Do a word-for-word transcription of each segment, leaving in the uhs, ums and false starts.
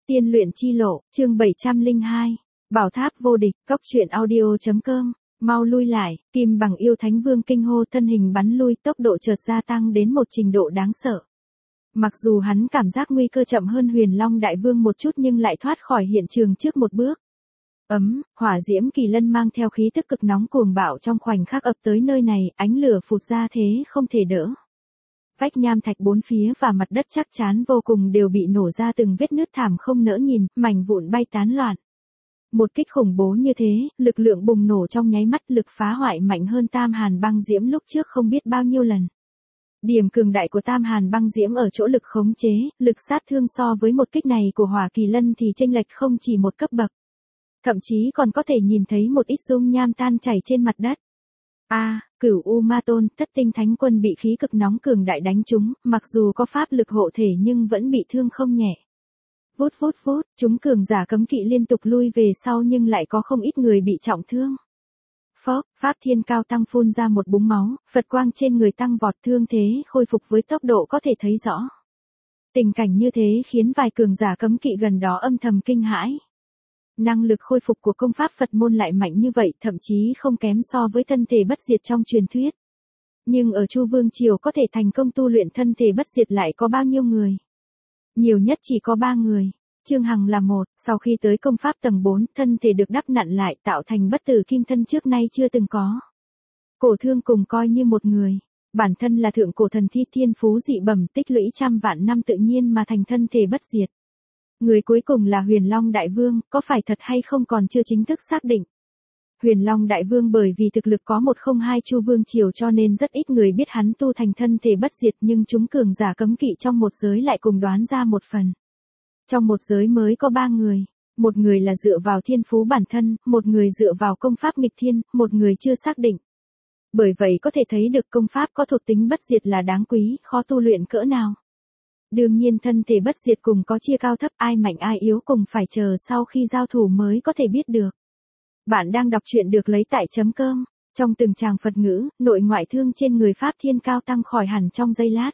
Tiên luyện chi lộ, chương bảy trăm lẻ hai. Bảo tháp vô địch, cốc truyện audio chấm com. Mau lui lại, Kim Bằng yêu thánh vương kinh hô, thân hình bắn lui, tốc độ chợt gia tăng đến một trình độ đáng sợ. Mặc dù hắn cảm giác nguy cơ chậm hơn Huyền Long đại vương một chút nhưng lại thoát khỏi hiện trường trước một bước. Ấm, hỏa diễm kỳ lân mang theo khí tức cực nóng cuồng bạo trong khoảnh khắc ập tới nơi này, ánh lửa phụt ra thế không thể đỡ. Vách nham thạch bốn phía và mặt đất chắc chắn vô cùng đều bị nổ ra từng vết nứt thảm không nỡ nhìn, mảnh vụn bay tán loạn. Một kích khủng bố như thế, lực lượng bùng nổ trong nháy mắt, lực phá hoại mạnh hơn Tam Hàn băng diễm lúc trước không biết bao nhiêu lần. Điểm cường đại của Tam Hàn băng diễm ở chỗ lực khống chế, lực sát thương so với một kích này của hỏa kỳ lân thì chênh lệch không chỉ một cấp bậc. Thậm chí còn có thể nhìn thấy một ít dung nham tan chảy trên mặt đất. A, à, Cửu U Ma Tôn, Thất Tinh Thánh Quân bị khí cực nóng cường đại đánh trúng, mặc dù có pháp lực hộ thể nhưng vẫn bị thương không nhẹ. Vút vút vút, chúng cường giả cấm kỵ liên tục lui về sau nhưng lại có không ít người bị trọng thương. Phốc, Pháp Thiên Cao Tăng phun ra một búng máu, Phật quang trên người tăng vọt, thương thế khôi phục với tốc độ có thể thấy rõ. Tình cảnh như thế khiến vài cường giả cấm kỵ gần đó âm thầm kinh hãi. Năng lực khôi phục của công pháp Phật môn lại mạnh như vậy, thậm chí không kém so với thân thể bất diệt trong truyền thuyết. Nhưng ở Chu Vương Triều có thể thành công tu luyện thân thể bất diệt lại có bao nhiêu người? Nhiều nhất chỉ có ba người. Trương Hằng là một, sau khi tới công pháp tầng bốn, thân thể được đắp nặn lại tạo thành bất tử kim thân trước nay chưa từng có. Cổ Thương cùng coi như một người. Bản thân là thượng cổ thần thi, thiên phú dị bẩm, tích lũy trăm vạn năm tự nhiên mà thành thân thể bất diệt. Người cuối cùng là Huyền Long Đại Vương, có phải thật hay không còn chưa chính thức xác định. Huyền Long Đại Vương bởi vì thực lực có một không hai Chu Vương Triều cho nên rất ít người biết hắn tu thành thân thể bất diệt, nhưng chúng cường giả cấm kỵ trong một giới lại cùng đoán ra một phần. Trong một giới mới có ba người, một người là dựa vào thiên phú bản thân, một người dựa vào công pháp nghịch thiên, một người chưa xác định. Bởi vậy có thể thấy được công pháp có thuộc tính bất diệt là đáng quý, khó tu luyện cỡ nào. Đương nhiên thân thể bất diệt cùng có chia cao thấp, ai mạnh ai yếu cùng phải chờ sau khi giao thủ mới có thể biết được. Bạn đang đọc truyện được lấy tại chấm com. Trong từng tràng Phật ngữ, nội ngoại thương trên người Pháp Thiên Cao Tăng khỏi hẳn trong giây lát.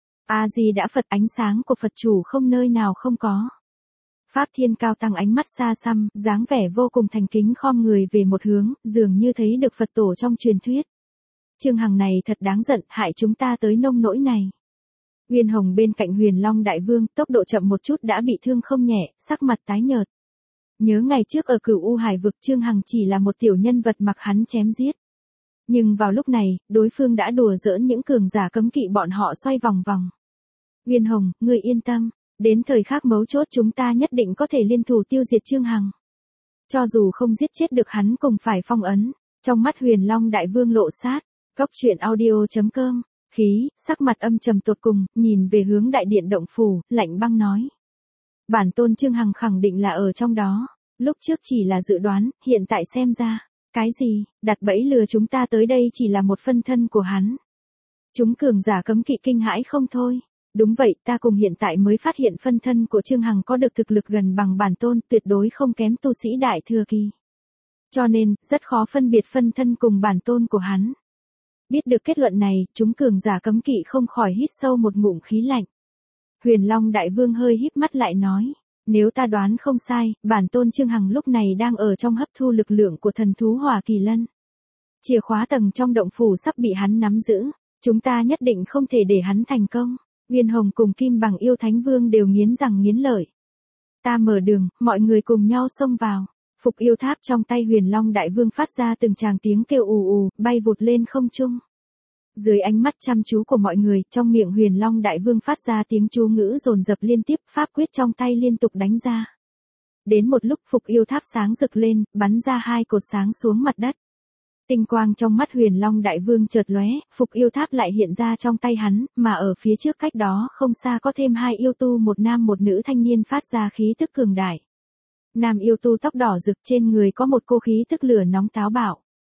A Di Đà Phật, ánh sáng của Phật chủ không nơi nào không có. Pháp Thiên Cao Tăng ánh mắt xa xăm, dáng vẻ vô cùng thành kính khom người về một hướng, dường như thấy được Phật tổ trong truyền thuyết. Trương Hằng này thật đáng giận, hại chúng ta tới nông nỗi này. Uyên Hồng bên cạnh Huyền Long Đại Vương, tốc độ chậm một chút đã bị thương không nhẹ, sắc mặt tái nhợt. Nhớ ngày trước ở Cửu U Hải vực, Trương Hằng chỉ là một tiểu nhân vật mặc hắn chém giết. Nhưng vào lúc này, đối phương đã đùa giỡn những cường giả cấm kỵ bọn họ xoay vòng vòng. Uyên Hồng, ngươi yên tâm, đến thời khắc mấu chốt chúng ta nhất định có thể liên thủ tiêu diệt Trương Hằng. Cho dù không giết chết được hắn cùng phải phong ấn. Trong mắt Huyền Long Đại Vương lộ sát. Cốc truyện audio chấm com. Khí, sắc mặt âm trầm tột cùng, nhìn về hướng đại điện động phủ, lạnh băng nói. Bản tôn Trương Hằng khẳng định là ở trong đó, lúc trước chỉ là dự đoán, hiện tại xem ra, cái gì, đặt bẫy lừa chúng ta tới đây chỉ là một phân thân của hắn. Chúng cường giả cấm kỵ kinh hãi không thôi. Đúng vậy, ta cùng hiện tại mới phát hiện phân thân của Trương Hằng có được thực lực gần bằng bản tôn, tuyệt đối không kém tu sĩ đại thừa kỳ. Cho nên, rất khó phân biệt phân thân cùng bản tôn của hắn. Biết được kết luận này, chúng cường giả cấm kỵ không khỏi hít sâu một ngụm khí lạnh. Huyền Long Đại Vương hơi híp mắt lại nói, nếu ta đoán không sai, bản tôn Trương Hằng lúc này đang ở trong hấp thu lực lượng của thần thú hỏa kỳ lân. Chìa khóa tầng trong động phủ sắp bị hắn nắm giữ, chúng ta nhất định không thể để hắn thành công. Uyên Hồng cùng Kim Bằng yêu thánh vương đều nghiến răng nghiến lợi. Ta mở đường, mọi người cùng nhau xông vào. Phục yêu tháp trong tay Huyền Long Đại Vương phát ra từng tràng tiếng kêu ù ù, bay vụt lên không trung. Dưới ánh mắt chăm chú của mọi người, trong miệng Huyền Long Đại Vương phát ra tiếng chú ngữ dồn dập liên tiếp, pháp quyết trong tay liên tục đánh ra. Đến một lúc Phục yêu tháp sáng rực lên, bắn ra hai cột sáng xuống mặt đất. Tinh quang trong mắt Huyền Long Đại Vương chợt lóe, Phục yêu tháp lại hiện ra trong tay hắn, mà ở phía trước cách đó không xa có thêm hai yêu tu, một nam một nữ thanh niên phát ra khí tức cường đại. Nam yêu tu tóc đỏ rực, trên người có một cô khí tức lửa nóng táo bạo.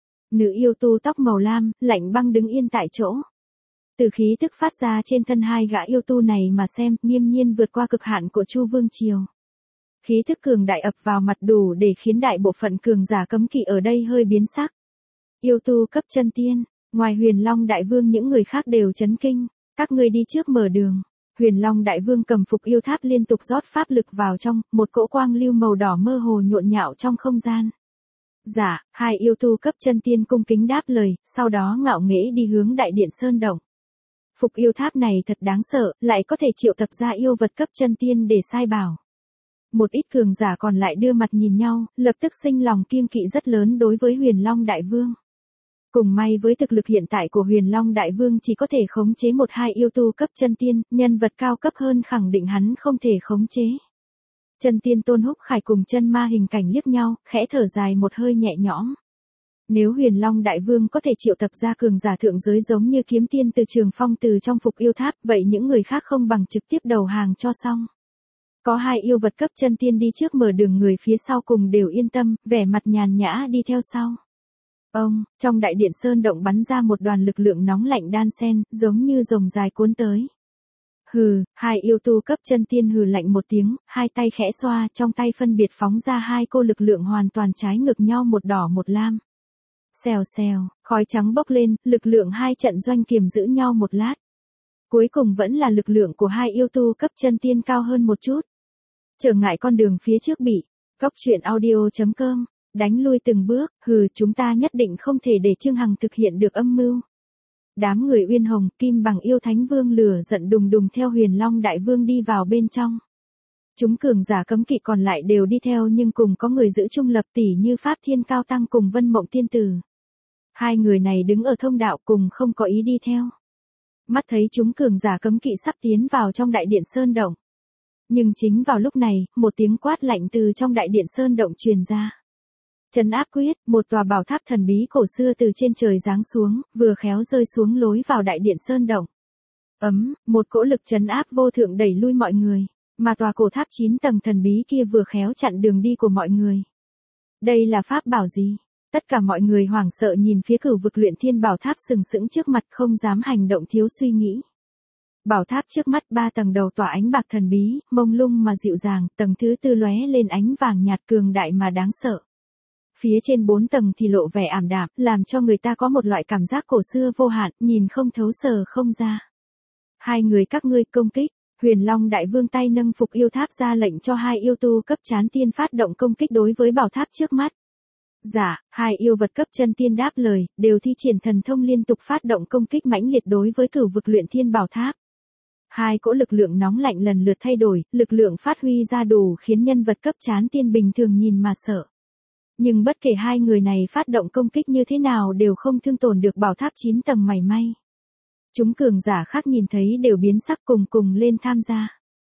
Nữ yêu tu tóc màu lam, lạnh băng đứng yên tại chỗ. Từ khí tức phát ra trên thân hai gã yêu tu này mà xem, nghiêm nhiên vượt qua cực hạn của Chu Vương Triều. Khí tức cường đại ập vào mặt đủ để khiến đại bộ phận cường giả cấm kỵ ở đây hơi biến sắc. Yêu tu cấp chân tiên, ngoài Huyền Long Đại Vương những người khác đều chấn kinh, các ngươi đi trước mở đường. Huyền Long Đại Vương cầm Phục Yêu Tháp liên tục rót pháp lực vào trong, một cỗ quang lưu màu đỏ mơ hồ nhộn nhạo trong không gian. Dạ, hai yêu tu cấp chân tiên cung kính đáp lời, sau đó ngạo nghễ đi hướng đại điện sơn động. Phục Yêu Tháp này thật đáng sợ, lại có thể triệu tập ra yêu vật cấp chân tiên để sai bảo. Một ít cường giả còn lại đưa mặt nhìn nhau, lập tức sinh lòng kiêng kỵ rất lớn đối với Huyền Long Đại Vương. Cùng may với thực lực hiện tại của Huyền Long Đại Vương chỉ có thể khống chế một hai yêu tu cấp chân tiên, nhân vật cao cấp hơn khẳng định hắn không thể khống chế. Chân tiên Tôn Húc Khải cùng chân ma hình cảnh liếc nhau, khẽ thở dài một hơi nhẹ nhõm. Nếu Huyền Long Đại Vương có thể triệu tập ra cường giả thượng giới giống như kiếm tiên từ Trường Phong từ trong Phục Yêu Tháp, vậy những người khác không bằng trực tiếp đầu hàng cho xong. Có hai yêu vật cấp chân tiên đi trước mở đường, người phía sau cùng đều yên tâm, vẻ mặt nhàn nhã đi theo sau. Ông, trong đại điện sơn động bắn ra một đoàn lực lượng nóng lạnh đan xen, giống như rồng dài cuốn tới. Hừ, hai yêu tu cấp chân tiên hừ lạnh một tiếng, hai tay khẽ xoa, trong tay phân biệt phóng ra hai cô lực lượng hoàn toàn trái ngược nhau, một đỏ một lam. Xèo xèo, khói trắng bốc lên, lực lượng hai trận doanh kiềm giữ nhau một lát. Cuối cùng vẫn là lực lượng của hai yêu tu cấp chân tiên cao hơn một chút. Trở ngại con đường phía trước bị Cốc Truyện Audio chấm com đánh lui từng bước, hừ, chúng ta nhất định không thể để Trương Hằng thực hiện được âm mưu. Đám người Uyên Hồng, Kim Bằng yêu Thánh Vương lửa giận đùng đùng theo Huyền Long Đại Vương đi vào bên trong. Chúng cường giả cấm kỵ còn lại đều đi theo, nhưng cùng có người giữ trung lập, tỉ như Pháp Thiên Cao Tăng cùng Vân Mộng Tiên Tử. Hai người này đứng ở thông đạo cùng không có ý đi theo. Mắt thấy chúng cường giả cấm kỵ sắp tiến vào trong đại điện sơn động. Nhưng chính vào lúc này, một tiếng quát lạnh từ trong đại điện sơn động truyền ra. Trấn áp quyết, một tòa bảo tháp thần bí cổ xưa từ trên trời giáng xuống, vừa khéo rơi xuống lối vào đại điện sơn động. Ấm, một cỗ lực trấn áp vô thượng đẩy lui mọi người, mà tòa cổ tháp chín tầng thần bí kia vừa khéo chặn đường đi của mọi người. Đây là pháp bảo gì? Tất cả mọi người hoảng sợ nhìn phía Cửu Vực Luyện Thiên bảo tháp sừng sững trước mặt, không dám hành động thiếu suy nghĩ. Bảo tháp trước mắt ba tầng đầu tỏa ánh bạc thần bí, mông lung mà dịu dàng, tầng thứ tư lóe lên ánh vàng nhạt cường đại mà đáng sợ. Phía trên bốn tầng thì lộ vẻ ảm đạm, làm cho người ta có một loại cảm giác cổ xưa vô hạn, nhìn không thấu sờ không ra. Hai người các ngươi công kích, Huyền Long Đại Vương tay nâng Phục Yêu Tháp ra lệnh cho hai yêu tu cấp chán tiên phát động công kích đối với bảo tháp trước mắt. Dạ, hai yêu vật cấp chân tiên đáp lời, đều thi triển thần thông liên tục phát động công kích mãnh liệt đối với Cửu Vực Luyện Thiên bảo tháp. Hai cỗ lực lượng nóng lạnh lần lượt thay đổi, lực lượng phát huy ra đủ khiến nhân vật cấp chán tiên bình thường nhìn mà sợ. Nhưng bất kể hai người này phát động công kích như thế nào đều không thương tổn được bảo tháp chín tầng mảy may. Chúng cường giả khác nhìn thấy đều biến sắc cùng cùng lên tham gia.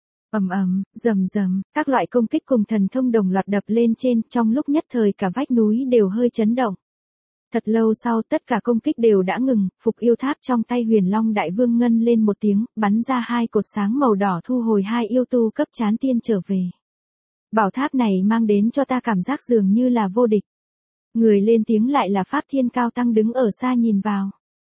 Ầm ầm, rầm rầm, các loại công kích cùng thần thông đồng loạt đập lên trên, trong lúc nhất thời cả vách núi đều hơi chấn động. Thật lâu sau tất cả công kích đều đã ngừng, Phục Yêu Tháp trong tay Huyền Long Đại Vương ngân lên một tiếng, bắn ra hai cột sáng màu đỏ thu hồi hai yêu tu cấp chán tiên trở về. Bảo tháp này mang đến cho ta cảm giác dường như là vô địch. Người lên tiếng lại là Pháp Thiên Cao Tăng đứng ở xa nhìn vào.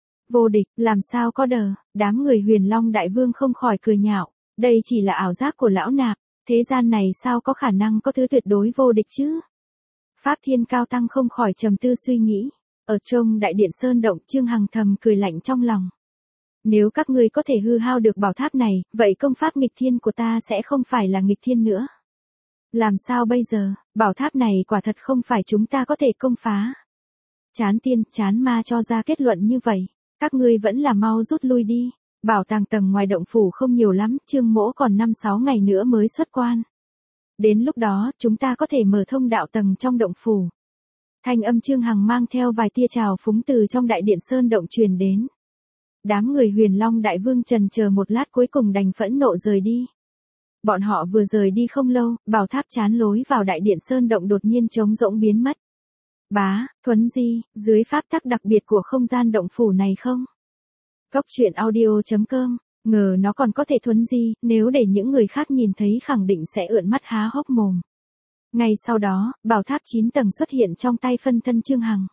Vô địch, làm sao có đờ, đám người Huyền Long Đại Vương không khỏi cười nhạo, đây chỉ là ảo giác của lão nạp, thế gian này sao có khả năng có thứ tuyệt đối vô địch chứ? Pháp Thiên Cao Tăng không khỏi trầm tư suy nghĩ, ở trong đại điện sơn động Trương Hằng thầm cười lạnh trong lòng. Nếu các ngươi có thể hư hao được bảo tháp này, vậy công pháp nghịch thiên của ta sẽ không phải là nghịch thiên nữa. Làm sao bây giờ, bảo tháp này quả thật không phải chúng ta có thể công phá. Chán tiên, chán ma cho ra kết luận như vậy, các ngươi vẫn là mau rút lui đi, bảo tàng tầng ngoài động phủ không nhiều lắm, Trương Mỗ còn năm sáu ngày nữa mới xuất quan. Đến lúc đó, chúng ta có thể mở thông đạo tầng trong động phủ. Thanh âm Trương Hằng mang theo vài tia trào phúng từ trong đại điện sơn động truyền đến. Đám người Huyền Long Đại Vương trần chờ một lát cuối cùng đành phẫn nộ rời đi. Bọn họ vừa rời đi không lâu, bảo tháp chán lối vào đại điện sơn động đột nhiên trống rỗng biến mất. Bá, Thuấn Di, dưới pháp tắc đặc biệt của không gian động phủ này không? Cốc Truyện Audio chấm com, ngờ nó còn có thể thuấn di, nếu để những người khác nhìn thấy khẳng định sẽ ưỡn mắt há hốc mồm. Ngay sau đó, bảo tháp chín tầng xuất hiện trong tay phân thân Trương Hằng.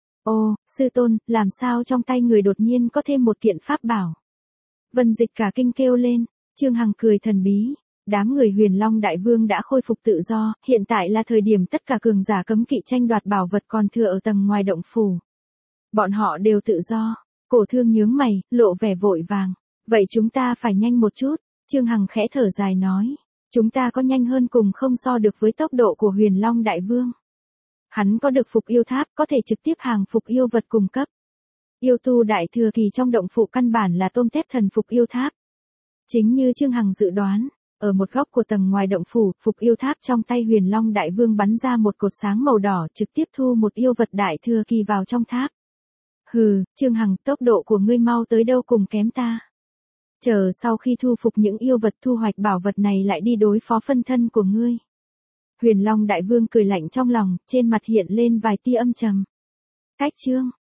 Ô, sư tôn, làm sao trong tay người đột nhiên có thêm một kiện pháp bảo? Vân Dịch cả kinh kêu lên, Trương Hằng cười thần bí. Đám người Huyền Long Đại Vương đã khôi phục tự do, hiện tại là thời điểm tất cả cường giả cấm kỵ tranh đoạt bảo vật còn thừa ở tầng ngoài động phủ. Bọn họ đều tự do, Cổ Thương nhướng mày, lộ vẻ vội vàng. Vậy chúng ta phải nhanh một chút, Trương Hằng khẽ thở dài nói. Chúng ta có nhanh hơn cùng không so được với tốc độ của Huyền Long Đại Vương. Hắn có được phục yêu tháp, có thể trực tiếp hàng phục yêu vật cùng cấp. Yêu tu đại thừa kỳ trong động phủ căn bản là tôm tép thần phục yêu tháp. Chính như Trương Hằng dự đoán, ở một góc của tầng ngoài động phủ, phục yêu tháp trong tay Huyền Long Đại Vương bắn ra một cột sáng màu đỏ trực tiếp thu một yêu vật đại thừa kỳ vào trong tháp. Hừ, Trương Hằng, tốc độ của ngươi mau tới đâu cùng kém ta. Chờ sau khi thu phục những yêu vật thu hoạch bảo vật này lại đi đối phó phân thân của ngươi. Huyền Long Đại Vương cười lạnh trong lòng, trên mặt hiện lên vài tia âm trầm. Cách Trương